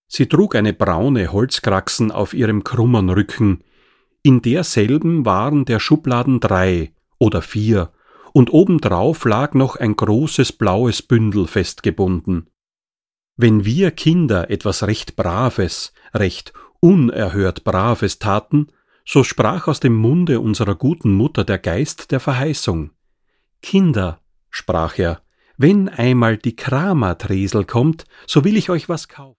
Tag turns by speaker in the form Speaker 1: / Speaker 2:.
Speaker 1: Sie trug eine braune Holzkraxen auf ihrem krummen Rücken. In derselben waren der Schubladen 3 oder 4, und obendrauf lag noch ein großes blaues Bündel festgebunden. Wenn wir Kinder etwas recht Braves, recht unerhört Braves taten, so sprach aus dem Munde unserer guten Mutter der Geist der Verheißung. »Kinder«, sprach er, »wenn einmal die Kramatresel kommt, so will ich euch was kaufen.«